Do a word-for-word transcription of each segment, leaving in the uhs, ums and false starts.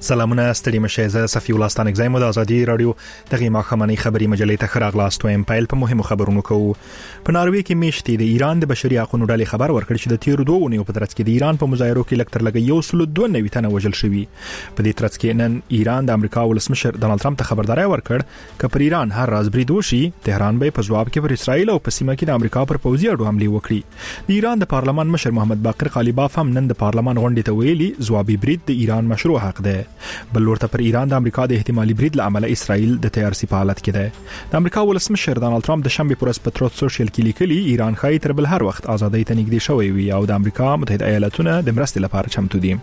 سلامونه ستړي مشه زه صفي الله ستانک زایم د ازادي رادیو دغه ماخمنی خبري مجلې ته خراغلاست وایم پایل په مهمو خبرونو کوو. په ناروې کې میشتي د ایران د بشري حقوقو ډلې خبر ورکړ چې د تیر دوه ونیو په ترڅ کې د ایران په مظاهرو کې لکتر لګي یو سل دوه نوي تنه وژل شوی. په دې ترڅ کې نن ایران د امریکا ولسمشر ډانلډ ټرمپ ته خبرداري ورکړ چې پر ایران هر راز برید وشي تهران به په جواب کې پر اسرائیل او په سیمه کې د امریکا پر پوځي اډو حمله وکړي. د ایران د پارلمان مشر محمد باقر قالیباف هم نن د پارلمان غونډې ته ویلي ځوابي برید د ایران مشروع حق ده. بل ورته پر ایران د امریکا د احتمالي برید لامل اسرائیل د تیارسي په حالت کې ده. د امریکا ولسمشر ډانلډ ټرمپ د شنبه پر ورځ په تروت سوشل کې لیکلي ایران خای تر بل هر وخت ازادۍ ته نږدې شوی وي او د امریکا متحده ایالاتونه د مرستې لپاره چمتو دي.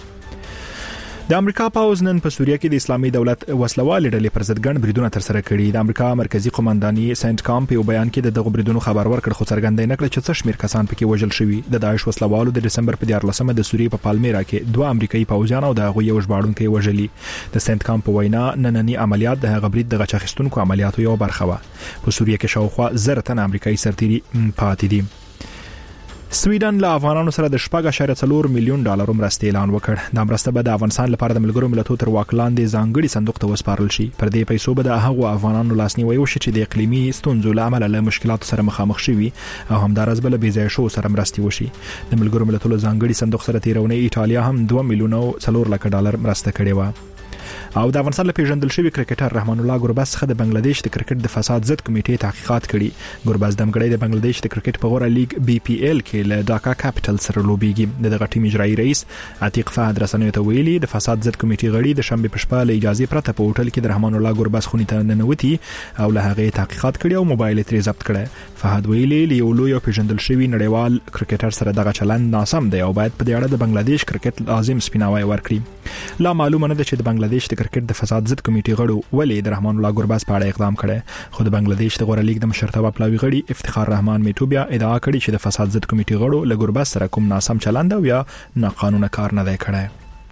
د امریکا پاوز نن په سوریه کې د اسلامي دولت وسلوال ډلې پر ضد ګڼ بریدونه تر سره کړي. د امریکا مرکزی قومنداني سنت کام په بیان کې د دغه بریدونو خبر ورکړ خو څرګندونه نه کړه چې څه شمیر کسان پکې وژل شوي. د داعش وسلوالو د دسمبر په دیارلسمه د سوریې په پالمیرا کې دوه امریکایي پوځیان او د هغوی یو ژباړونکي وژلي. د سنت کام په وینا نننی عملیات د هغه برید د غچخستونکو عملیاتو یو برخه و. په سوریه کې شاوخوا زر تن امریکایي سرتیري پاتې دي. سویډن له افغانانو سره د شپږ اعشاریه څلور میلیون ډالر مرستې اعلان وکړ. د مرسته به د افغانستان لپاره د ملګرو ملتونو تر واک لاندې ځانګړي صندوق ته وسپارل شي. پر دې پیسو به د هغو افغانانو لاسنیوي وشي چې د اقلیمي ستونزو له امله له مشکلاتو سره مخامخ شوي او همدارس بل بې ځای شو سره مرستې وشي. د ملګرو ملتونو ځانګړي صندوق سره تیرونه ایټالیا هم دوه میلیون او څلور لک ډالر مرسته کړې و. او د افغانستان له پیژندل شوی کرکټر رحمان الله ګربز څخه د بنگلاديش د کرکټ د فساد ضد کمیټې تحقیقات کړي. ګربز د مګړې د بنگلاديش د کرکټ په غوړه لیګ بي پی ایل کې له ډاکا کاپټل سره لوبيږي. د دغه ټیم اجرایي رئیس عتیق فهد رسنیو ته ویلي د فساد ضد کمیټې غړي د شنبه په شپه له اجازه پرته په هوټل کې د رحمان الله ګربز خونې ته ننوتي او له هغه تحقیقات کړي او موبایل یې ضبط کړي. فهد ویلي له یو لوی پیژندل شوی نړیوال کرکټر سره دغه چلند ناسم دی او باید په دې اړه د بنگلاديش کرکټ لازم سپیناوی ورکړي. لا معلومه نه ده چې د بنگلاديش د کرکټ د فساد ضد کمیټې غړو ولې د رحمان الله ګربز په اړه اقدام کړي. خو د بنگلاديش د غوړه لیګ د مشرتابه پلاوي غړي افتخار رحمان میټوبیا ادعا کړې چې د فساد ضد کمیټې غړو له ګربز سره کوم ناسم چلند او یا ناقانونه کار نه دی کړی.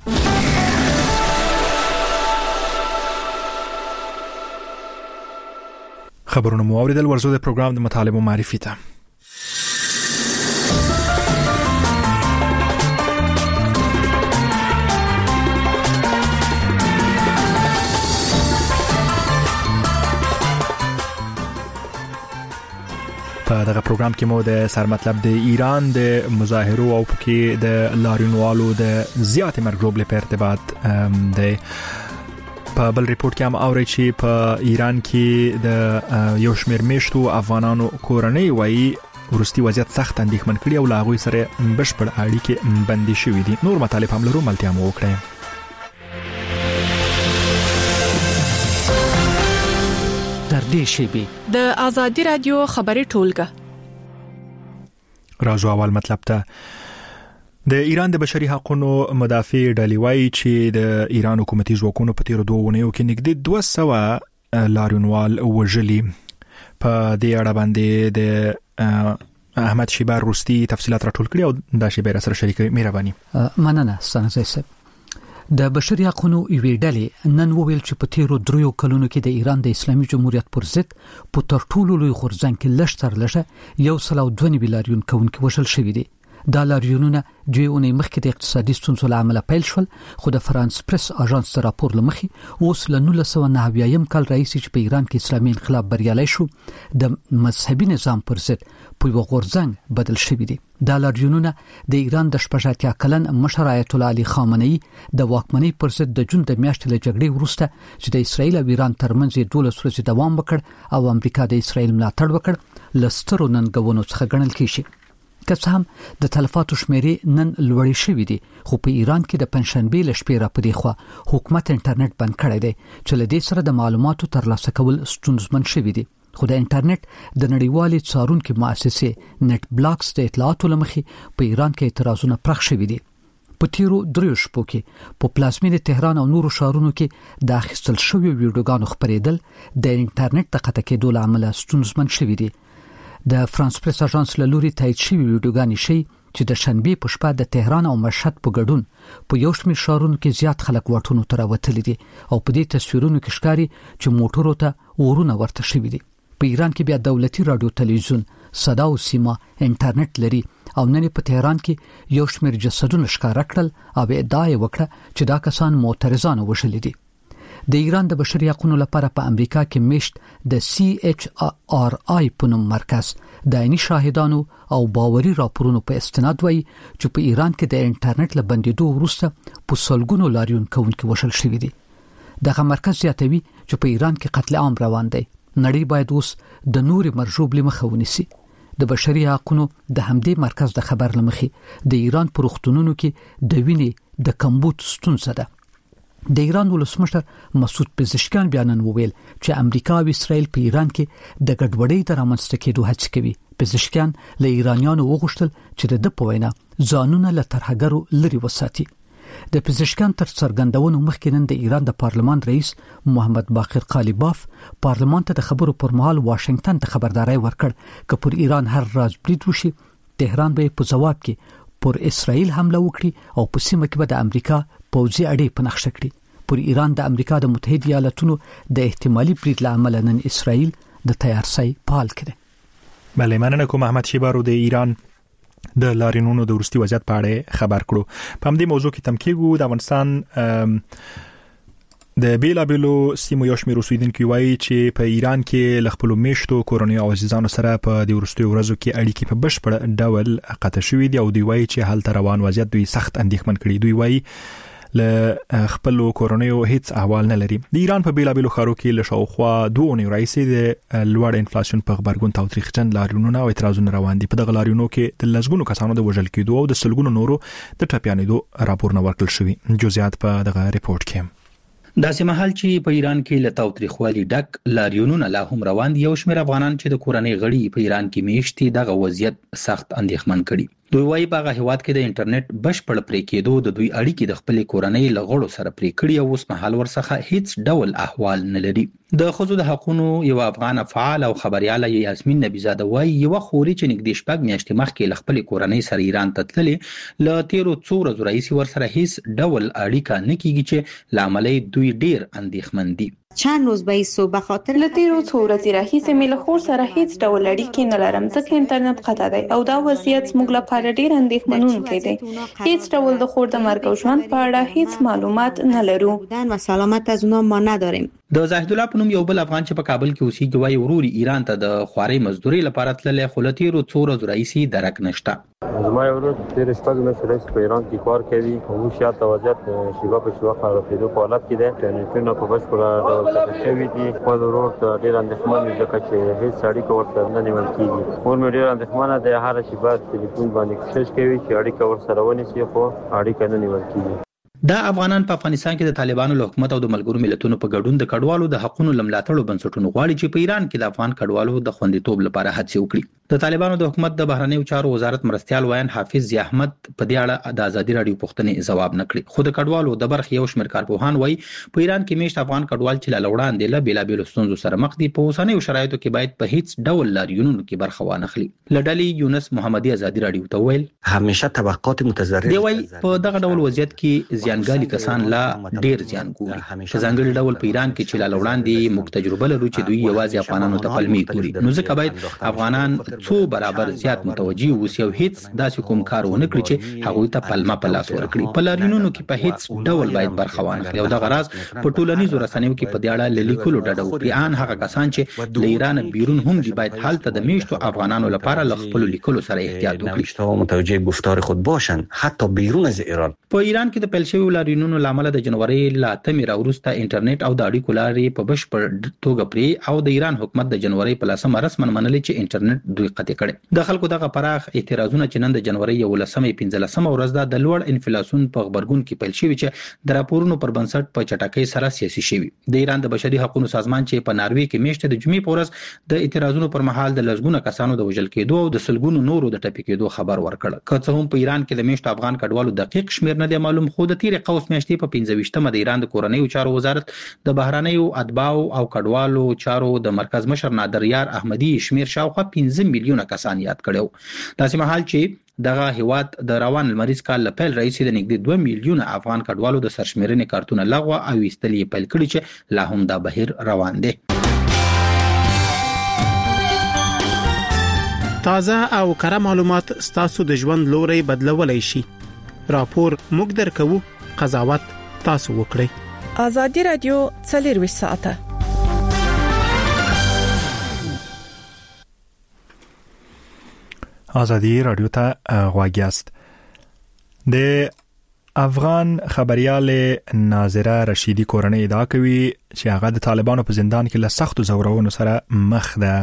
خبرونه مو اوریدل. ورزو د پروګرام د مطالبه معرفي ته په دغه پروګرام کې مو د سر مطلب د ایران د مظاهرو او پکې د لاریونوالو د زیات مرګ جوړ په ارتباط د په بل ریپورت کې هم اوري چې په ایران کې د یو شمېر میشتو افغانانو کورنۍ وایي ورستي وضعیت سخت اندېښمن کړي او لا هغوی سره بشپړ اړیکې بندي شوي دي. نور مطالب هم لرو ملتیا مو وکړئ. در دې شیبي د ازادي رادیو خبري ټولګه راځو اول مطلب ته. د ایران د بشري حقوقو مدافع ډلې وایي چې د ایران حکومتي ځواکونو په تیر دوه ونیو کې نږدې دوه سوه لاریونوال وژلي. په دې اړه باندې د احمد شیبار روستي تفصيلات راټول کړي او دا شیبار سره شریکوي. مهرباني. مننه څنګه زیسه. د بشري حقوقو یوې ډلې نن وویل چې په تیرو دریو کلونو کې د ایران د اسلامي جمهوریت پر ضد په تر ټولو لوی غورځنګ کې لږ تر لږه یو سل او دوه نوي لاریون کوونکي وژل شوي دي. دا لاریونونه دوی اونۍ مخکې د اقتصادي ستونزو له امله پیل شول خو د فرانس پریس اژانس د راپور لمخې اوس له نولس سوه نهه اویایم کال راهیسې چې په ایران کې اسلامي انقلاب بریالی شو د مذهبي نظام پر ضد په یو غورځنګ بدل شوي دي. دا لاریونونه د ایران د شپږ اتیا کلن مشر آیت الله علي خامنه‌ای د واکمنۍ پر ضد د جون د میاشتې له جګړې وروسته چې د اسرایل او ایران ترمنځ دولس ورځې دوام وکړ او امریکا د اسرایل ملاتړ وکړ لسترو ننګونو څخه ګڼل کیږي. که څه هم د تلفاتو شمیرې نن لوړې شوې دي خو په ایران کې د پنځشنبې له شپې را پدې خوا حکومت انټرنیټ بند کړی دی چې له دې سره د معلوماتو ترلاسه کول ستونزمن شوي دي. خو د انټرنیټ د نړیوالې څارونکو مؤسسې نت بلاکس د اطلاعاتو لمخې په ایران کې اعتراضونه پرخ شوي دي. په تیرو دریو شپو کې په پلازمینې تهران او نورو ښارونو کې د اخیستل شویو ویډیوګانو خپرېدل د انټرنیټ د قطع کېدو له امله ستونزمن شوي دي. د فرانس پریس اژانس له لوري تایید شوی ویډیوګانې شي چې د شنبې په شپه د تهران او مشهد په ګډون په یو شمېر ښارونو کې زیات خلک واټونو ته راوتلي دي او په دې تصویرونو کې ښکاري چې موټرو ته اورونه ورته شوي دي. په ایران کې بیا دولتي رادیو تلویزیون صدا او سیما انټرنیټ لري او نن په تهران کې یو شمېر جسدونه ښکار کړل او ادعا یې وکړه چې دا کسان معترضان وشل دي. د ایران د بشري حقوقو لپاره په امریکا کې میشت د سی ایچ آر آی په نوم مرکز د عیني شاهدانو او باوري راپورونو په استناد وایي چې په ایران کې د انټرنیټ له بندیدو وروسته په سلګونو لاریون کوونکي وشل شوي دي. دغه مرکز زیاتوي چې په ایران کې قتل عام روان دی. نړۍ باید اوس د نوري مرجوب لمخه ونیسي. د بشري حقوقو د همدې مرکز د خبر لمخې د ایران په روغتونونو کې د وینې د کمبود ستونزه ده. د ایران ولسمشر مسعود پزشکیان بیانن وویل چې امریکا او اسرائیل په ایران کې د ګډوډۍ د رامنځته کېدو هڅه کوي. پزشکیان له ایرانیانو وغوښتل چې د په وینا ځانونه له ترهګرو لري وساتي. د پزشکیان تر څرګندونو مخکې نن د ایران د پارلمان رئیس محمد باقر قالیباف پارلمان ته د خبرو پر مهال واشنگټن ته خبرداري ورکړ چې پر ایران هر راز برید وشي تهران به په جواب کې پر اسرائیل حمله وکړي او په سیمه کې به د امریکا پوځي اړې په نقشه کړي. پر ایران د امریکا د متحده ایالاتونو د احتمالي برید لامل نن اسرائیل د تیارسي پال کړي. بله مننه کوم احمد شیبارو د ایران د لاریونونو د ورستي وضعیت په اړه خبر کړو. په همدې موضوع کې تمکیګو د افغانستان د بیلابلو سیمو یو شمېر اوسیدونکو وایي چې په ایران کې ل خپل میشتو کورنۍ او عزیزانو سره په د ورستي ورځو کې اړیکې په بشپړ ډول قطع شوې دي او دوی وایي چې حالت روان وضعیت دوی سخت اندېښمن کړي. دوی وایي له خپل کورونیو هیڅ احوال نه لري. د ایران په بیلابلو ښارو کې له شاوخوا دوه اونۍ راځي د لوړ انفلیشن په خبرګون تاوتریخجن لاریونونه او اعتراضونه روان دي. په دغه لاریونو کې د لسګونو کسانو د وژل کېدو او د سلګونو نورو د ټپيانېدو راپورونه ورکړل شوي. جزئیات په دغه ریپورت کې داسې مهال چې په ایران کې له تاوتریخوالي ډک لاریونونه لا هم روان دي. یو شمېر افغانان چې د کورنۍ غړي په ایران کې میشتي دغه وضعیت سخت اندېښمن کړي. دوی وايي په هغه هیواد کې د انټرنیټ بشپړ پرې کېدو د دوی اړیکې د خپل کورنۍ له غړو سره پرې کړي او اوس مهال ورڅخه هیڅ ډول احوال نه لري. د ښځو د حقوقو یو افغان فعال او خبرياله یاسمین نبیزاده وايي یو خوري چې نږدې شپږ میاشتې مخکې له خپل کورنۍ سره ایران ته تللې له تیرو څو ورځو راهیسې ورسره هیڅ ډول اړیکه نه کیږي چې لاملې دوی ډیر اندېښمن دي. چند روز به ایسو به خاطر لتیرو څو ورځې راهیسې مې له خور سره هیڅ ډول اړیکې نه لرم ځکه انټرنیټ قطع دی او دا وضعیت زموږ لپاره ډیر اندېښمنونکی دی. هیڅ ډول د خور د مرګ او ژوند په اړه هیڅ معلومات نه لرو و سلامت از اونا ما نداریم. د زاهد الله په نوم یو بل افغان چې په کابل کې اوسېږي وايي وروري ایران ته د خواري مزدوري لپاره تللې خو لتیرو څو ورځې راهیسې درک نشته. زما یو ورور تیر شپږ میاشتې راهیسې په ایران کې کار کوي او شاید د وضعیت شیبه په شیبه خرابېدو په حالت کې دی. انټرنیټونه په بشپړه ډول قطع شوي دي. خپل ورور ته ډېر اندېښمن وي ځکه چې هېڅ اړیکه ورسره نه نیول کېږي. مور مې ډېر اندېښمنه دی. هره شیبه تلیفون باندې کوشش کوي چې اړیکه ورسره ونیسي خو اړیکه نه نیول کېږي. دا افغانان په افغانستان کې د طالبانو له حکومت او د ملګرو ملتونو په ګډون د کډوالو د حقوقو لملاتړو بنسټونو غواړي چې په ایران کې د افغان کډوالو د خوندیتوب لپاره هڅې وکړي. د طالبانو د حکومت د بهرنیو چارو وزارت مرستيال وایي حافظ ضیا احمد په دې اړه د ازادي رادیو پوښتنې ځواب نه کړی. خو د کډوالو د برخې یو شمېر کارپوهان وایي په ایران کې میشت افغان کډوال چې له وړاندې له بیلابېلو ستونزو سره مخ دي په اوسنیو شرایطو کې باید په هیڅ ډول لاریونونو کې برخه وانه خلي. لډلې یونس محمدي ازادي رادیو ته ویل همیشه طبقات متضرر دی وایي په دغه ډول وضعیت کې زیانګالي کسان لا ډیر زیان ګوري. په ځانګړي ډول په ایران کې چې له وړاندې موږ تجربه لرو چې دوی یوازې افغانانو ته پلمي ګوري. نو ځکه باید افغانان څو برابر زیات متوجي اوسي او هیڅ داسې کوم کار ونه کړي چې هغوی ته پلمه په لاس ورکړي. په لاریونونو کې په هیڅ ډول باید برخه وانه خلي او دغه راز په ټولنیزو رسنیو کې په دې اړه لیکلو ډډه وکړي. ان هغه کسان چې له ایران بیرون هم دي باید حالت د میشتو افغانانو لپاره له خپل لیکلو سره احتیاط وکړي. متوجه گفتار خود باشن حتی بیرون از ایران. په ایران کې د پیل شوی لاریونونو لامل د جنوري لا تمې راوروسته انټرنیټ او د اړیکو لارې په بشپړ توګه پرې او د ایران حکومت د جنوري په لسمه رسمن منلې چې انټرنیټ دوی قطع کړي. د خلکو دغه پراخ اعتراضونه چې نن د جنوري یولسمې پنځلسمه ورځ ده د لوړ انفلیشن په خبرګون کې پیل شوی چې د راپورونو پر بنسټ په چټکۍ سره سیاسي شوی. د ایران د بشري حقوقو سازمان چې په ناروې کې میشته د جمعې په ورځ د اعتراضونو پر مهال د لسګونو کسانو د وژل کېدو او د سلګونو نورو د ټپي کېدو خبر ورکړ. که څه هم په ایران کې د میشت افغان کډوالو دقیق شمیر نه دی معلوم خو د تیر قوس میاشتې په پنځه ویشتمه د ایران د کورنیو چارو وزارت د بهرنیو اتباعو او کډوالو چارو د مرکز مشر نادر یار احمدي شمیر شاوخوا پنځه میلیونه کسان یاد کړو. داسې مهال چې دغه هیواد د روان المریض کال لپاره رئیس د نږدې دوه میلیونه افغان کډوالو د سرشمېرنې کارتونه لغوه او ایستلې پیل کړي چې لا هم دا بهیر روان دی. تازه او کره معلومات ستاسو د ژوند لوري بدلولای شي. راپور موږ درکو، قضاوت تاسو وکړئ. ازادي رادیو څلور ساعته. ازادي رادیو ته غواګیاست. د افغان خبريال ناظره رشیدی کورنۍ ادعا کوي چې هغه د طالبانو په زندان کې له سختو زورونو سره مخ ده.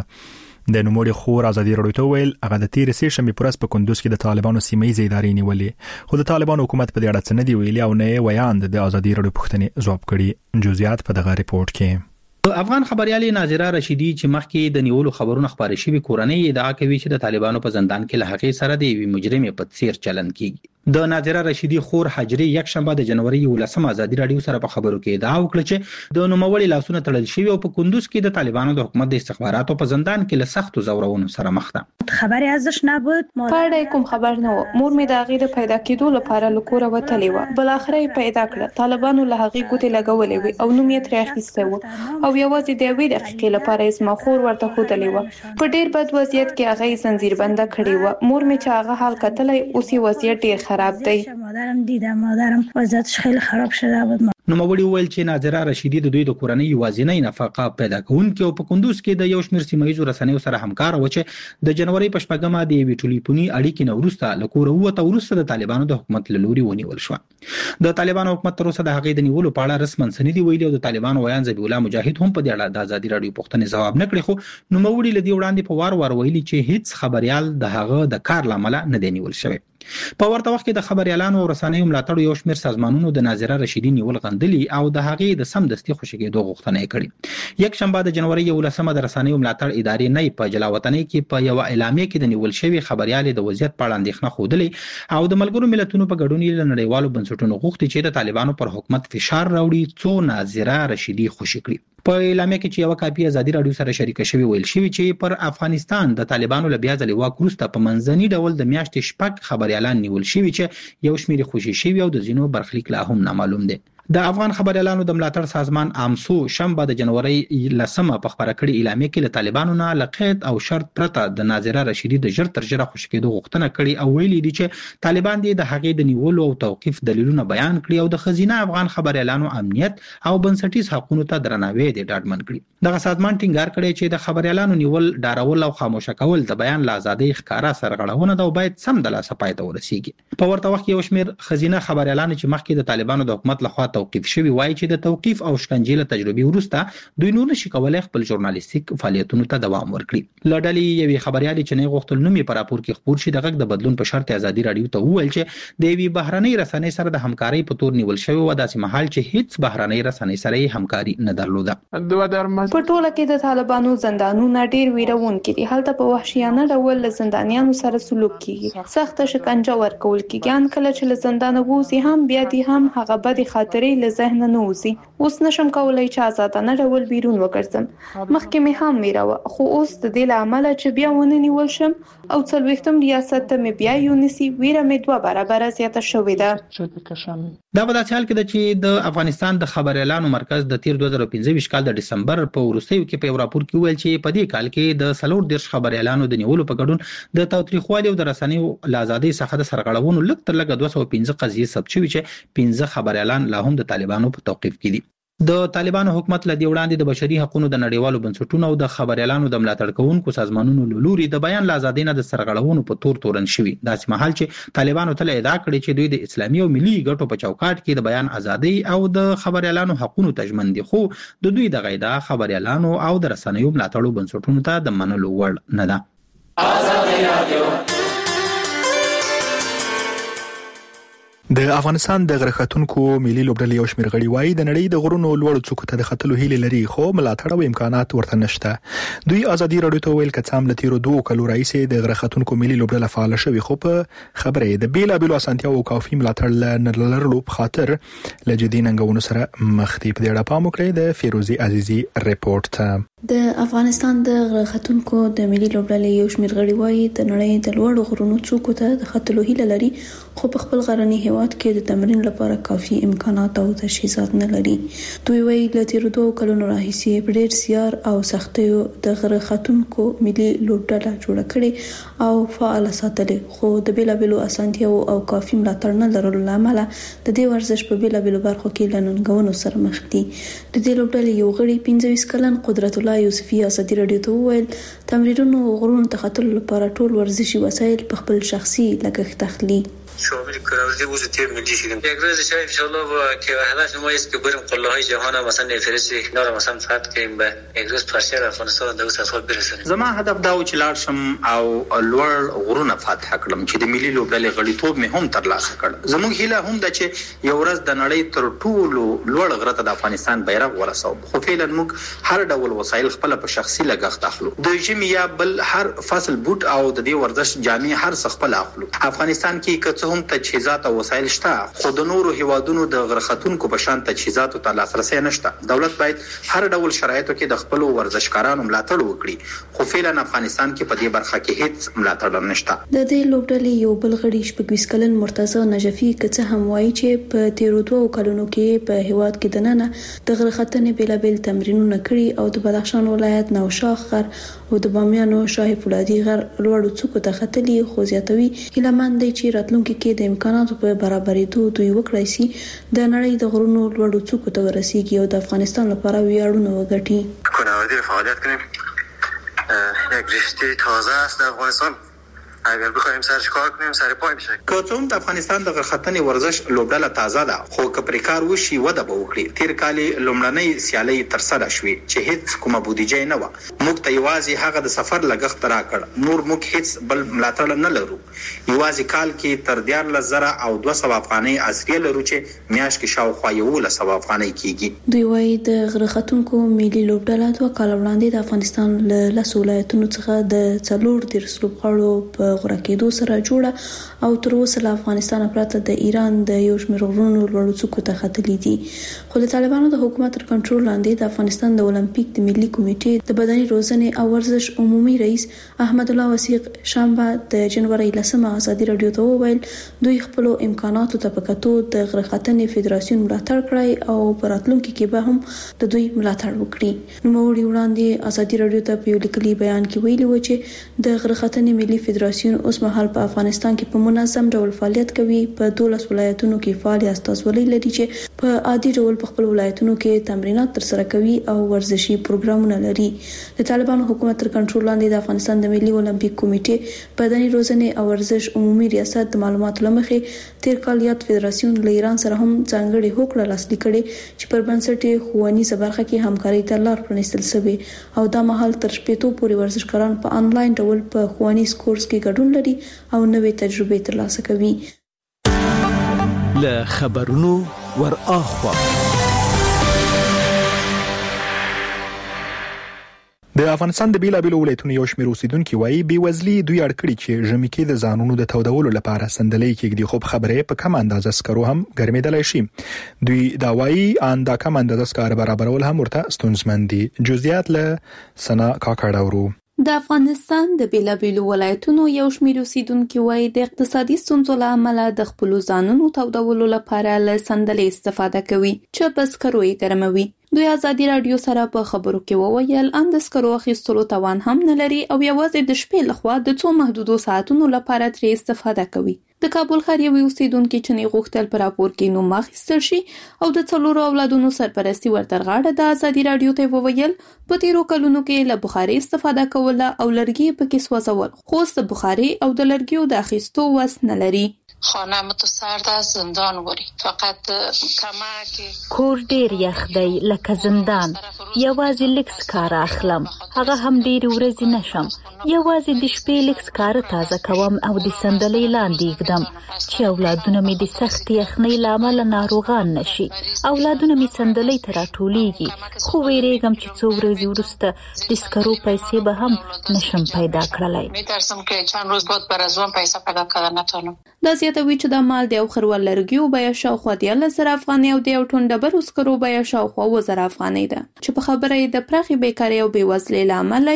د نوموړي خور ازادي رادیو ته ویل هغه د تیر سه شنبه پرس په کندوز کې د طالبانو سیمې ادارې نیولې، خو د طالبانو حکومت په دې اړه څه نه دی ویلي او نه ویاند د ازادي رادیو پوښتنې ځواب کړي. جزئیات په دغه ریپورت کې. افغان خبريال ناظره رشیدی چې مخکې د نیولو خبرونه خبرې شوی کورنۍ ادعا کوي چې د طالبانو په زندان کې له هغې سره د یوې مجرمې په څیر چلند کیږي. د ناظره رشیدی خور حجری یک شنبه د جنوري ولسمه ازادي رادیو سره په خبرو کې ادعا وکړه چې د نوموړي لاسونه تړل شوی او په کندوز کې د طالبانو د حکومت د استخباراتو په زندان کې له سختو زورونو سره مخ ده. خبري ازش نبود، پاره کوم خبر نه و. مور می د غیر پیدا کېدو لپاره لکوره وتلی و. بل اخر پیدا کړه. طالبانو له هغه ګوتې لګولې وي او نوم یې تر اخیسته و او یوازې د وی دقیقې لپاره اسما خور ورته خوتلی و. په ډیر بد وضعیت کې هغه زنجیر بنده کړی و. مور می چې هغه حال کتلای اوسې وضعیت ډیر خراب دی. مادرم دیدم، مادرم وضعیتش خیلی خراب شده بود. نوموړي وویل چې ناظره رشیدی د دوی د کورنۍ یوازینۍ نفقه پیدا کوونکې او په کندوز کې د یو شمېر سیمایي رسنیو سره همکار و چې د جنوري په شپږمه د یوې ټلیفوني اړیکې نه وروسته له کوره ووته وروسته د طالبانو د حکومت له لوري ونیول شو. د طالبانو حکومت تر اوسه د هغې د نیولو په اړه رسماً څه نه دي ویلي او د طالبانو ویان ذبیح الله مجاهد هم په دې اړه د ازادي رادیو پوښتنې ځواب نه کړی، خو نوموړي له دې وړاندې په وار وار ویلي چې هیڅ خبريال د هغه د کار لامل نه دی نیول شوی. په ورته وخت کې د خبريالانو او رسنیو ملاتړ یو شمېر سازمانونو د ناظره رشیدی نیول غندلي او د هغې د سمدستي خوشیږي غوښتنه یې کړې. یک شنبه د جنوري ولسمه د رسنیو ملاتړ ادارې نه په جلاوطنۍ کې په یو اعلامیه کې د نیول شوی خبريال د وضعیت په اړه اندېښنه خوده او د ملګرو ملتونو په ګډون له نړیوالو بنسټونو غوښتي چې د طالبانو پر حکومت فشار راوړي څو ناظره رشیدی خوشی کړي. په اعلامیه کې چې یو کاپی ازادي رادیو سره شریک شوی ویل شوی چې پر افغانستان د طالبانو له بیا ځلې واک وروسته په منځني ډول د میاشتې شپږ خبريالان نیول شوی چې یو شمېر خوشي شوی او د زینو برخلیک لا هم نامعلوم دی. د افغان خبريالانو د ملاتړ سازمان امسو شنبه د جنوري لسمه په خبره کړې اعلامیه کې له طالبانو نه لقید او شرط پرته د ناظره رشیدی د ژر تر ژره خوشی کېدو غوښتنه کړې او ویلي دي چې طالبان دي د هغې د نیولو او توقيف دلیلونه بیان کړي او د خزینه افغان خبريالانو امنیت او بنسټیز حقوقو ته درناوی دي ډاډمن کړي. دغه سازمان ټینګار کړی چې د خبريالانو نیول ډارول او خاموشه کول د بیان ل ازادۍ ښکارا سرغړونه ده او باید سم د لاسه پای ته ورسیږي. په ورته وخت کې یو شمېر خزینه خبريالان چې مخکې د طالبانو د حکومت لخوا توقيف شوی وایي چې د توقيف او شکنجې له تجربې وروسته دوی نور نشي کولای خپل ژورنالیستیک فعالیتونو ته دوام ورکړي. لړډلې یوې خبريالي چې نه غوښتل نوم یې په راپور کې خبر شي د غږ د بدلون په شرط ازادي رادیو ته وویل چې د یوې بهرنۍ رسنۍ سره د همکارۍ په تور نیول شوی و داسې مهال چې هیڅ بهرنۍ رسنۍ سره همکاري نه درلوده. په ټوله کې د طالبانو زندانونه ډیر ویرونکي دي. هلته په وحشیانه ډول له زندانیانو سره سلوک کیږي، سخت شکنجه ورکول کیږي. ان کله چې له زندان ووځي هم بیا دي هم هغه بد خاطرې له ذهن نه وځي. اوس نشم کولای چې آزادانه ډول بیرون وګرځم. مخکې مې هم میراوه، خو اوس د دې لامل چې بیا ونه نیول شم او څلوېښتم ریاست ته مې بیا یونیسي ویره مې دوه برابر زیاته شوې ده. دا په داسې حال کې ده چې د افغانستان د خبريالانو مرکز د تیر دوه زره پنځه کال د ډسمبر په وروستیو کې په راپور کې ویل چې په دې کال کې د څلور دیرش خبريالانو د نیولو په ګډون د تاوتریخوالي او د رسنیو ل ازادۍ څخه د سرغړونو لږ تر لږه دوه سوه پنځه قضیې ثبت شوي چې پنځه خبريالان لا هم د طالبانو په توقيف کې دي. د طالبانو حکومت له دې وړاندې د بشري حقوقو د نړیوالو بنسټونو او د خبريالانو د ملاتړ کوونکو سازمانونو له لوري د بیان ل ازادۍ نه د سرغړونو په تور تورن شوي. داسې مهال چې طالبانو ته ادعا کړې چې دوی د اسلامي او ملي ګټو په چوکاټ کې د بیان ازادۍ او د خبريالانو حقوقو ته ژمن دي، خو د دوی د غیدا خبريالانو او د رسنیو ملاتړو بنسټونو ته د منلو وړ نه ده. ازادي رادیو د افغانستان د غرختونکو ملي لوبډلې یو شمېر غړي وایي د نړۍ د غرونو لوړو څوکو ته د ختلو هیله لري، خو ملاتړ او امکانات ورته نشته. دوی ازادي رادیو ته ویل کڅام له تیرو دوه کلو راځي د غرختونکو ملي لوبډله فعال شوی، خو په خبره د بیلابیلو اسانتیاو او کافي ملاتړ نه لرلو په خاطر لجدي ننګونو سره مخ دي. په دې اړه پام وکړئ د فیروزي عزیزي ریپورت. د افغانستان د غرختونکو د ملي لوبډلې یو شمېر غړي وایي د نړۍ د لوړو غرونو څوکو ته د ختلو هیله لري، خو په خپل غرنی هیواد هیواد کې د تمرین لپاره کافي امکانات او تجهیزات نه لري. دوی وایي له تیرو دوه کلونو راهیسې په ډېر زیار او سختیو د غره ختونکو ملي لوبډله جوړه کړې او فعال ساتلې، خو د بیلابیلو اسانتیاو او کافي ملاتړ نه لرلو له امله د دې ورزش په بیلابیلو برخو کې له ننګونو سره مخ دي. د دې لوبډلې یو غړي پنځه ویشت کلن قدرت الله یوسفي ازادي رادیو ته وویل تمرینونو غرونو ته ختلو لپاره ټول ورزشي وسایل په خپل شخصي لګښت اخلي. شامل کراوزی وز تیم ملی شدیم. یک روز شاید انشالله با که هدف ما است که بریم قله های جهان مثلا فرستی اینا رو مثلا فتح کنیم به یک روز پرچم افغانستان د اوس اصل برسونیم. زما هدف دا و چې لاړ شم او لوړ غرونه فتح کړم چې د ملي لوبډلې غړیتوب مې هم ترلاسه کړ. زموږ هیله هم ده چې یو ورځ د نړۍ تر ټولو لوړ غره ته د افغانستان بیرغ ورسوم، خو فعلا موږ هر ډول وسایل خپل په شخصي لګښت اخلو. د ژمي یا بل هر فصل بوټ او د دې ورزش جامې هر څه خپل اخلو. افغانستان کې که هم تجهیزات او وسایل شته، خو د نورو هیوادونو د غرختونکو په شان تجهیزاتو ته لاسرسي نشته. دولت باید هر ډول شرایطو کې د خپل ورزشکارانو ملاتړ وکړي، خو فعلا افغانستان کې په دې برخه کې هیڅ ملاتړ نشته. د دې لوبډلې یو بل غړي شپږ ویشت کلن مرتضی نجفي که هم وایي چې په تیرو دوه کلونو کې په هیواد کې د ننه د غرختنې بیلابیل تمرینونه کړي او د بدخشان ولایت نوشاخ غر او د بامیانو شاهي فولادي غر لوړو څوکو ته ختلي، خو زیاتوي هیلهمند دی چې راتلونکي کې د امکاناتو په برابرېدو دوی وکړای شي د نړۍ د غرونو لوړو څوکو ته ورسیږي او د افغانستان لپاره ویاړونه وګټي. کوهنوردی فعالیت کنیم، یک رشته تازه است در افغانستان. اگر بخوایم سرش کار کنیم سر پای میشه. که څوم د افغانستان د غرختنې ورزش لوبډله تازه ده، خو که پرې کار وشي وده به وکړي. تیر کال لومړنۍ سیالۍ ترسره شوې چې هیڅ کومه بودیجه نه و. موږ ته یوازې هغه د سفر لګښت راکړ، نور موږ هیڅ بل ملاتړ نه لرو. یوازې کال کې تر دیارلس زره او دوه سوه افغانۍ عصریه لرو چې میاشت کې شاوخوا یولس سوه افغانۍ کیږي. دوی وایي د غرختونکو ملي لوبډله دوه کال وړاندې د افغانستان له لسو ولایتونو څخه د څلور دېرش لوبغاړو په غوړه کېدو سره جوړه او تر اوسه له افغانستان پرته د ایران د یو شمېر غرونو لوړو څوکو ته ختلي دي. خو د طالبانو د حکومت تر کنټرول لاندې د افغانستان د اولمپیک د ملي کمیټې د بدني روزنې او ورزش عمومي رئیس احمد الله وثیق شنبه د جنوري لسمه ازادي رادیو ته وویل دوی خپل امکاناتو ته په کتو د غرختنې فدراسیون ملاتړ کړی او په راتلونکي کې به هم د دوی ملاتړ وکړي. نوموړي وړاندې ازادي رادیو ته په یو لیکلي بیان کې ویلي و چې د غرختنې ملي فدراسیون اوس مهال په افغانستان کې په منظم ډول فعالیت کوي. په دولس ولایتونو کې فعال استازولۍ لري چې په عادي ډول په خپل ولایتونو کې تمرینات ترسره کوي او ورزشي پروګرامونه لري. د طالبانو حکومت تر کنټرول لاندې د افغانستان د ملي اولمپیک کمیټې بدني روزنې او ورزش عمومي ریاست د معلوماتو لمخې تیر کال یاد فدراسیون له ایران سره هم ځانګړي هوکړه لاسلیک کړي چې پر بنسټ ښوونیزه برخه کې همکاري ته لار پرانیستل شوې او دا مهال تر شپږ پورې ورزشکاران په انلاین ډول په ښوونیز کورس کې ګډون لري او نوې تجربې ترلاسه کوي. له خبرونو ور اخوا د افغانستان د بیلابیلو ولایتونو یو شمېر اوسیدونکو وایي بېوزلي دوی اړ کړي چې ژمي کې د ځانونو د تودولو لپاره صندلۍ کېږدي، خو خبرې په کم اندازه سکرو هم ګرمېدلی شي. دوی دا وایي ان دا کم اندازه سکار برابرول هم ورته ستونزمن دي. جزئیات له سنا کاکړ اورو. د افغانستان د بیلابیلو ولایتونو یو شمېر اوسیدونکو وایي د اقتصادي ستونزو له امله د خپل ځانونو تودولو لپاره له صندلۍ استفاده کوي چې په سکرو یې ګرموي. دوی ازادي رادیو سره په خبرو کې وویل ان د سکرو اخیستلو توان هم نه لري او یوازې د شپې لخوا د څو محدودو ساعتونو لپاره ترې استفاده کوي. د کابل ښار یو اوسیدونکو چې نه غوښتل پر راپور کې نوم اخیستل شي او د څلورو اولادونو سرپرستی ورته غاړه د ازادي رادیو ته وویل په تیرو کلونو کې له بخاري استفاده کوله او لرګي پکې سوځول، خو د بخاري او د لرګیو د اخیستو وس نه لري. خانه متصرد است، زندان وری فقط کمک کور ډیر یخ دی لکه زندان. یوازې لکس کار اخلم، هغه هم ډیر ورځې نشم. یوازې د شپې لکس کار تازه کوم او د صندلۍ لاندې ږدم چې اولادونه مې د سخت یخنۍ له امله ناروغان نشي. اولادونه مې صندلۍ ته راټولیږي، خو ویریږم چې څو ورځې وروسته د سکرو پیسې به هم نشم پیدا کړلی. میترسم که چند روز بعد بر از اون پیسه پیدا کردن نتونم. دا زیاتوي چې د مال د یو خروال لرګیو بیه شاوخوا دیارلس زره افغانۍ او د یو ټن ډبرو سکرو بیه شاوخوا اووه زره افغانۍ ده چې په خبره یې د پراخې بیکارۍ او بېوزلۍ له امله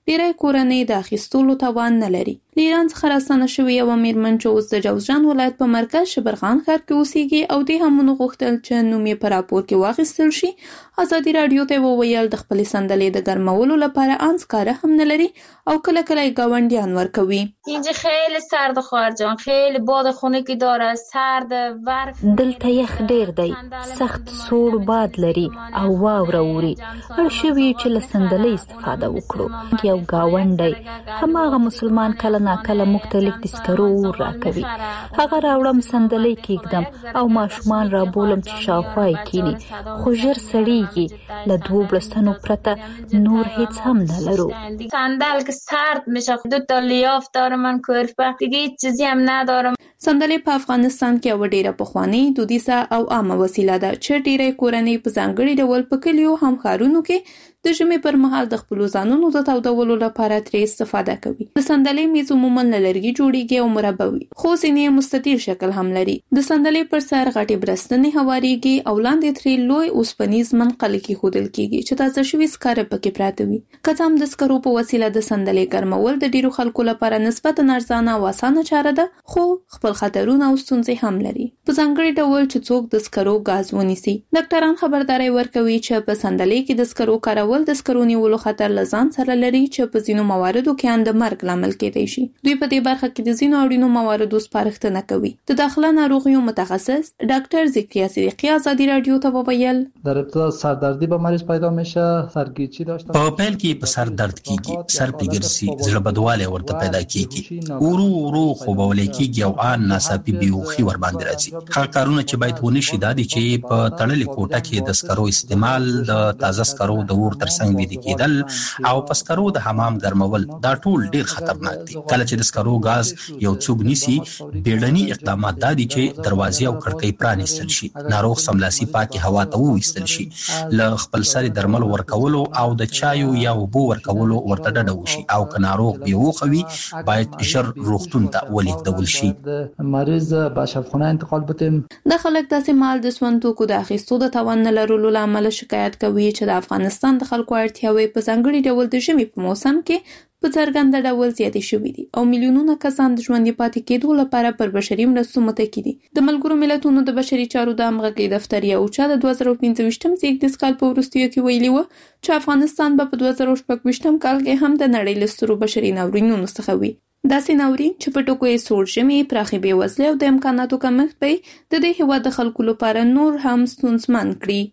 ډیری کورنۍ د اخیستلو توان نه لري. له ایران څخه راستنه شوې یوه میرمن چې اوس د جوزجان ولایت په مرکز شبرغان ښار کې اوسېږي او دې هم وغوښتل چې نوم یې په راپور کې واخیستل شي. ازادي راډیو ته وویل د خپلې صندلې د ګرمولو لپاره ان سکاره هم نه لري او کله کله یې ګاونډیان ورکوي. اینجا خیلی سرد خواهر جان، خیلی باد خنکی داره، سرد برف. دلته یخ ډیر دی، سخت سوړ باد لري او واوره اوري. اړ شوي چې له صندلۍ استفاده وکړو. یو ګاونډی هماغه مسلمان کله ناکله موږ ته لیک د سکرو اور راکوي. هغه راوړم صندلۍ کېږدم او ماشومان رابولم چې شاوخوا یې کیني، خو ژر سړیږي. له دوو بړستنو پرته نور هیڅ هم نه لرو. صندل که سرد میشه، دو تا لیاف دارم من کلفه، دیگه هیچ چیزی هم ندارم. صندلۍ په افغانستان کې یوه ډیره پخوانۍ، دودیزه او عامه وسیله ده چې ډیری کورنۍ په ځانګړي ډول په کلیو هم ښارونو کې د ژمي پر مهال د خپلو ځانونو د تودولو لپاره ترې استفاده کوي. د صندلۍ میز عموما له لرګي جوړیږي او مربع وي، خو ځینې یې مستطیل شکل هم لري. د صندلۍ پر سر غټې برستنې هواریږي او لاندې ترې لوی اوسپنیز منقل کېښودل کېږي چې تازه شوي سکاره پکې پراته وي. که څه هم د سکرو په وسیله د صندلۍ ګرمول د ډیرو خلکو لپاره نسبتا ارزانه او اسانه چاره ده، خو خپل خطرونه او ستونزې هم لري. په ځانګړي ډول چې څوک د سکرو غاز ونیسي. ډاکټران خبرداري ورکوي چې په صندلۍ کې د سکرو کارول د سکرو نیولو خطر له ځان سره لري چې په ځینو مواردو کې هم د مرګ لامل کېدای شي. دوی په دې برخه کې د ځینو اړینو مواردو سپارښتنه کوي. د داخله ناروغیو متخصص ډاکټر ذکریا صدیقی ازادي رادیو ته وویل در ابتدا سردردی به مریض پیدا میشه، سرگیچی داشته. په پیل کې په سر درد کیږي، سر پیګرسي، زړه بدواله ورته پیدا کیږي، ورو ورو خوبول کیږي او ان ناڅاپي بیوخي ور باندې راځي. هغه کارونه چې باید ونه شي دا دي چې په تړلې کوټه کې د سکرو استعمال، د تازه سکرو د ور ترڅنګ ویل کېدل او په سکرو د حمام ګرمول، دا ټول ډیر خطرناک دي. کله چې د سکرو غاز یو څوک نیسي، بیړني اقدامات دا دي چې دروازې او کړکۍ پرانیستل شي، ناروغ سملاسي پاکي هوا ته وویستل شي، له خپل سر درمل ورکولو او د چایو یا اوبو ورکولو ورته ډډه وشي، او که ناروغ بیوخه وي باید ژر روغتون ته ولیږدول شي. مریض به شفاخانه انتقال بدیم. د خلک داسې مال د سون توکو د اخیستو د توان نه لرلو لامل شکایت کوي چې د افغانستان د خلکو اړتیاوې په ځانګړي ډول د ژمي په موسم کې په څرګنده ډول زیاتې شوې دي او میلیونونه کسان د ژوندي پاتې کېدو لپاره پر بشري مرستو متکي دي. د ملګرو ملتونو د بشري چارو د همغږۍ دفتر یو چا د دوه زره پنځه ویشتم زیږدیز کال په وروستیو کې ویلي و چې افغانستان به په دوه زره شپږ ویشتم کال کې هم د نړۍ له سترو بشري ناورینونو څخه وي. داسې ناورین چې په ټکو یې سوړ ژمي، پراخې بېوزلۍ او د امکاناتو کمښت به د دې هېواد د خلکو لپاره نور هم ستونزمن کړي.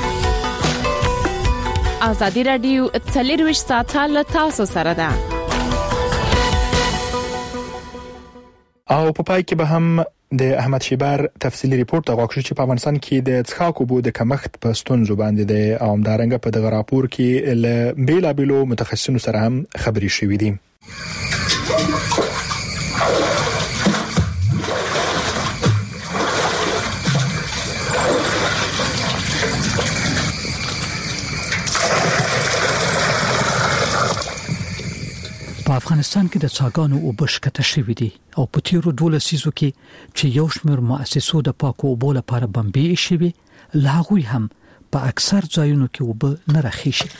ازادي راډیو څلرویشت ساعته له تاسو سره ده. او په پای کې به هم د احمد شیبر تفصیلی ریپورت غوښتل شو چې په افغانستان کې د څښاک اوبو د کمښت په ستونزو باندې دی او همدارنګه په دغه راپور کې له بیلابیلو متخصصینو سره هم خبرې شوې دي. په افغانستان کې د څاګانو اوبه شکته شوې دي او په تیرو دولسو سیزو کې چې یو شمېر مؤسسو د پاکو اوبو لپاره بمبې شوي، له هغوی هم په اکثر ځایونو کې اوبه نه راخېږي.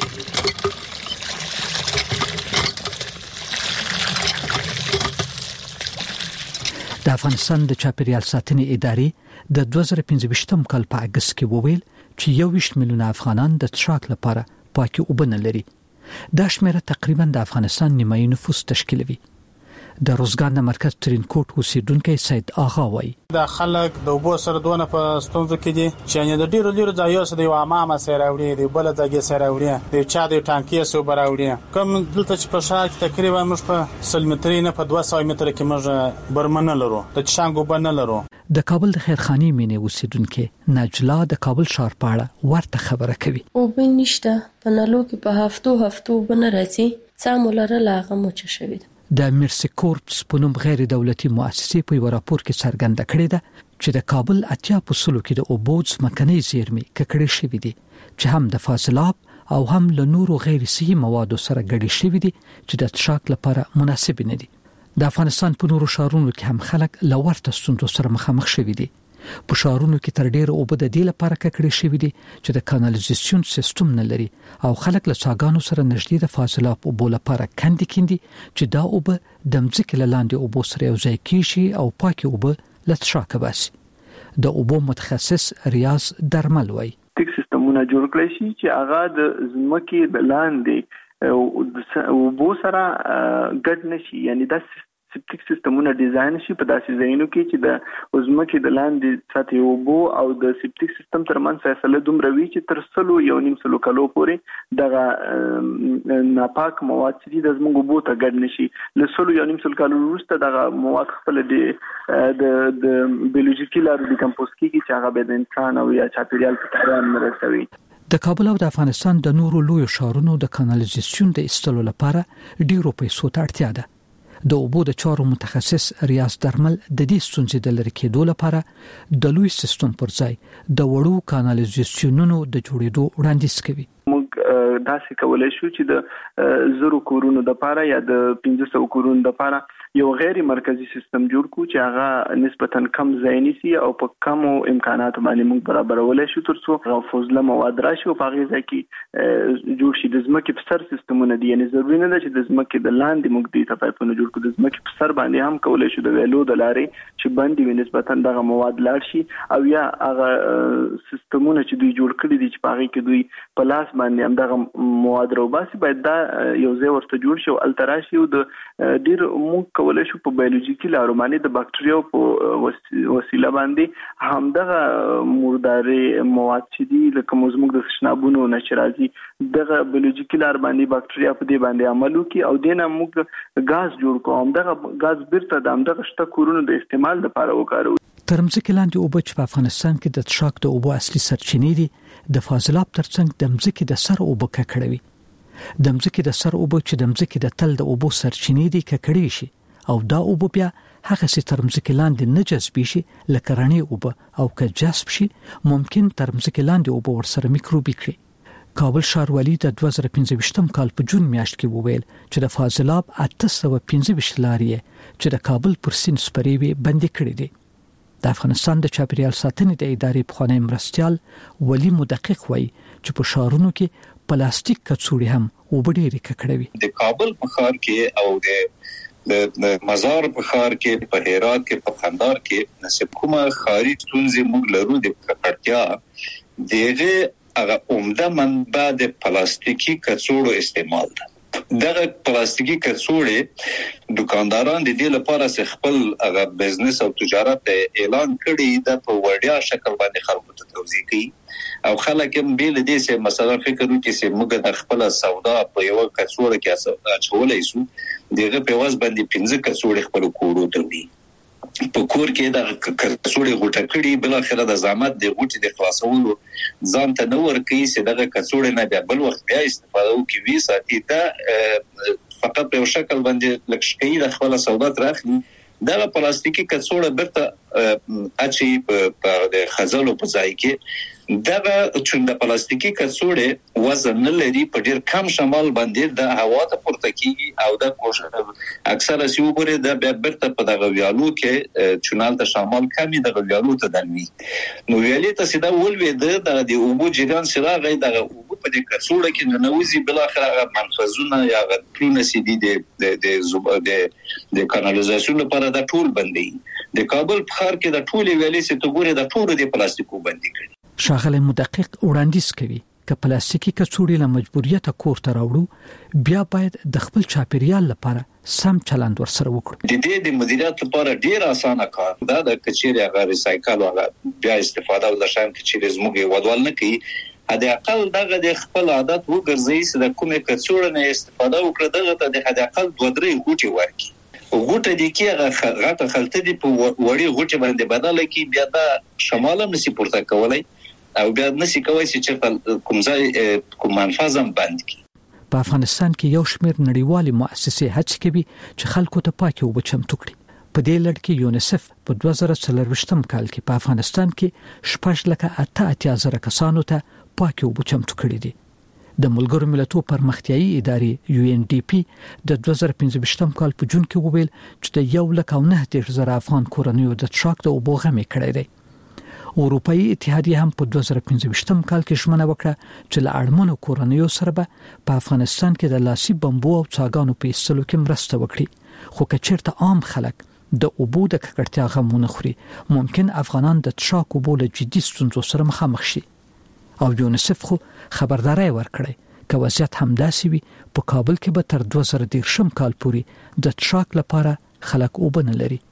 د افغانستان د چاپیریال ساتنې ادارې د دوه زره پنځه ویشتم کال په اگست کې وویل چې یو ویشت میلیونه افغانان د څښاک لپاره پاکي اوبه نه لري. دا شمیره تقریبا د افغانستان نیمایي نفوس تشکیلوي. د روزګان د مرکز ترینکوټ اوسیدونکو سید آغا وایي د خلک د اوبو سره دونه په ستونزو کې دي چې د ډیرو ډیرو ځایو سره د امامه سره وړي دی بل ځای سره وړي دی چا د ټانکي سره وړي کوم دلته چې په شاک تقریبا موږ په سل مترې نه په دوه سوه متره کې موږ برمن لرو د چانګو بن لرو. د کابل د خیرخانی مینه اوسیدونکو نجلا د کابل ښار په اړه ورته خبره کوي. او بنشته په نلو کې په هفتو هفتو بن راځي څامولره لاغه مو چ شوی. د مرسی کورپس په نوم غیر دولتي مؤسسې په یو راپور کې څرګنده کړې ده چې د کابل اتیا په سلو کې د اوبو ځمکنۍ زیرمې ککړې شوې دي چې هم د فاضلاب او هم له نورو غیر صحي موادو سره ګډې شوې دي چې د څښاک لپاره مناسب نه دي. د افغانستان په نورو ښارونو کې هم خلک له ورته ستونزو سره مخامخ شوي دي. په شهرونو کې تر ډیره اوبه د دې لپاره ککړې شوې دي چې د کانالیزاسیون سیستم نه لري او خلک له څاګانو سره نږدې د فاصله اوبو لپاره کندې کیندي چې دا اوبه د مځکې لاندې اوبو سره یو ځای کیشي او پاکي اوبه لڅراکه باسي. د اوبو متخصص ریاض درمل وایي تک سیستمونه جوړ کړی شي چې هغه د ځمکې د لاندې او بو سره ګډ نشي، یعنی د سپټیک سیستمونه ډیزاین شي په داسې ځایونو کې چې د ځمکې د لاندې سطحي اوبو او د سپټیک سیستم ترمنځ فاصله دومره وي چې تر سلو یو نیم سلو کلو پورې دغه ناپاک مواد چې د زموږ اوبو ته ګډ نشي. له سلو یو نیم سلو کلو وروسته دغه مواد خپل د د بیولوژیکي لارو ډیکمپوز کیږي چې هغه به د انسان او یا چاپیریال په تاوان نه رسوي. د کابل او د افغانستان د نورو لوی شهرونو د کانالیزاسیون د ایستلو لپاره ډیرو پیسو ته اړتیا ده. د اوبو د چارو متخصص ریاض درمل د دې ستونزې د لری کېدو لپاره د لوی سیستم پر ځای د وړو کانالیزاسیونونو د جوړېدو وړاندیز کوي. موږ داسې کولای شو چې د زرو کورونو د لپاره یا د پنځه سوه کورونو د لپاره یو غیر مرکزی سیستم جوړ کو چې هغه نسبتاً کم ځای نیسي او په کمو امکاناتو باندې موږ برابرولای شو ترڅو هغه فوزله مواد راشي او په هغه ځای کې جوړ شي. د ځمکې په سر سیستمونه دي، یعنی ضروري نه ده چې د ځمکې د لاندې موږ دې ته پایپونه جوړ کړو، د ځمکې په سر باندې هم کولای شو د ویلو د لارې چې باندې وي نسبتاً دغه مواد لاړ شي او یا هغه سیستمونه چې دوی جوړ کړي دي چې په هغه کې دوی په لاس باندې هم دغه مواد راوباسي باید دا یو ځای ورته جوړ شي او التراشي او د ډیر موږ کولای شو په بایولوژیکي لارو باندې د باکټریاو په وسیله باندې همدغه مرداري مواد چې دي لکه موږ د تشنابونو نه راځي دغه بایولوژیکي لار باندې باکټریا په دې باندې عمل وکړي او دینه موږ غاز جوړ کوو، همدغه غاز بیرته د همدغه شته کورونو د استعمال لپاره وکاروو. تر مځکې لاندې اوبه چې په افغانستان کې د څښاک د اوبو اصلي سرچینې دي د فاضلاب ترڅنګ د مځکې د سر اوبه ککړوي. د مځکې د سر اوبه چې د مځکې د تل د اوبو سرچینې دي ککړې شي او دا اوبه بیا هغه سي تر مځکې لاندې نه جذب شي لکه رڼې اوبه او که جذب شي ممکن تر مځکې لاندې اوبه ورسره میکروبي کړي. کابل ښاروالي د دوه زره پنځه کال په جون میاشت کې وویل چې د فاضلاب اته سوه پنځه لارې چې د کابل پر سیند سپرې وي بندي کړې دي. د افغانستان د چاپیریال ساتنې د ادارې پخوانی مرستیال ولی مدقق وایي چې په ښارونو کې پلاستیک کڅوړې هم وبډېرې ککړوي. د کابل په ښار کې او د د مزار په ښار کې په هرات کې په قندهار کې نسب کومه ښاري ستونزې موږ لرو د ککړتیا دغه هغه عمده منبع د پلاستیکي کڅوړو استعمال ده. دغه پلاستیکي کڅوړې دکانداران د دې لپاره چې خپل هغه بزنس او تجارت اعلان کړي د په وړیا شکل باندې خلکو ته توضیح کوي او خلک هم بیل دې چې مثلا فکر وکړي چې موږ د خپل سودا په یو کڅوړه کې اچولای شو دغه په واس باندې پنځه کڅوړې خپل کورو ته وي په کور کې د کڅوړې غوټه کړي بل اخر د زحمت د غوټې د خلاصولو ځان ته نور کوي چې دغه کڅوړې نه بیا بل وخت بیا استفاده وکړي وی ساتي دا فقط په شکل باندې لکشکې د خپل سودا ترخي دغه پلاستیکي کڅوړه برته اچي په د خزلو په ځای کې دغه چې د پلاستیکي کڅوړې وزن نه لري په ډیر کم شمال باندې د هوا ته پورته کیږي او د کوشش اکثره سی وګوري د برته په دغه ویالو کې چونال ته شمال کمی دغه ویالو ته دنوي نو ویالې ته سیده ولوي د د اوبو جریان سره غي دغه اوبو په دې کڅوړه کې ننوزي بل اخر هغه منفذونه یا غټونه سیدي د د د د کانالیزاسیون لپاره د ټول بندي د کابل په ښار کې د ټول ویالې سي ته ګوري د ټول د پلاستیکو بندي کړي. شاغله مدقق وړاندیز کوي ک پلاستیکي کڅوړې له مجبوریت کور ته راوړو بیا باید د خپل چاپیریال لپاره سم چلند ورسره وکړو. د دې د مدیریت لپاره ډیر اسانه کار دا د کچېری هغه ریسایکل او بیا استفاده او د شان کچېری زموږ ودوال نه کوي هدا اقل دغه د خپل عادت وګرځي چې د کومه کڅوړه نه استفاده وکړي دغه ته د هدا اقل دوه درې غوټي ورکړي غوټه دي کې غټه خلته دي په وړي غوټه باندې بدله کی بیا د شماله نسی پورته کولای او بیا نسی کوي چې کوم ځای کوم منفذم بند کی. په افغانستان کې یو شمېر نړیوالې مؤسسې هڅه کوي چې خلکو ته پاکي اوبه چمتو کړي. په دې لړ کې یونیسف په دوه زره څلرویشتم کال کې په افغانستان کې شپږ لکه اته اتیا زره کسانو ته پاکي اوبه چمتو کړي دي. د ملګرو ملتونو پرمختیایي ادارې یو ان ډي پی د دوه زره پنځه کال په جون کې وویل چې د یو لک او نه دېرش زره افغان کورنیو د څښاک د اوبو غمې کړې ده. اروپאי اتحادیه هم په دوه زره پنځه کال کې ژمنه وکړه چې له اړمنو کورنیو سره به په افغانستان کې د لاسي بمبو او څاګانو په ایستلو کې مرسته وکړي، خو که چیرته عام خلک د اوبو د ککړتیا غمونه خوري، ممکن افغانان د څښاک اوبو له جدي ستونزو سره مخامخ شي. او یونیسف خو خبرداري ورکړي که وضعیت همداسې وي په کابل کې به تر دوه زره دېرش کال پورې د څښاک لپاره خلک اوبه نه لري.